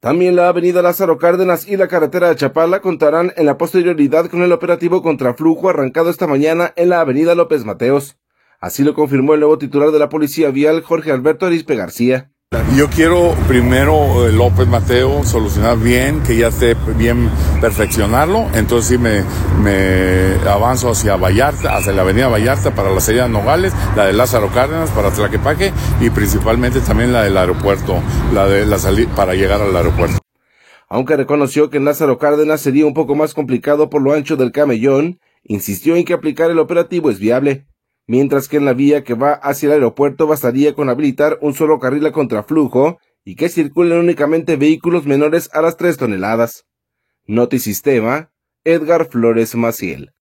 También la avenida Lázaro Cárdenas y la carretera de Chapala contarán en la posterioridad con el operativo contraflujo arrancado esta mañana en la avenida López Mateos. Así lo confirmó el nuevo titular de la Policía Vial, Jorge Alberto Arizpe García. Yo quiero primero López Mateo solucionar bien, que ya esté bien, perfeccionarlo. Entonces sí me avanzo hacia Vallarta, hacia la avenida Vallarta para la salida de Nogales, la de Lázaro Cárdenas para Tlaquepaque y principalmente también la del aeropuerto, la de la salida para llegar al aeropuerto. Aunque reconoció que en Lázaro Cárdenas sería un poco más complicado por lo ancho del camellón, insistió en que aplicar el operativo es viable. Mientras que en la vía que va hacia el aeropuerto bastaría con habilitar un solo carril a contraflujo y que circulen únicamente vehículos menores a las 3 toneladas. Notisistema, Edgar Flores Maciel.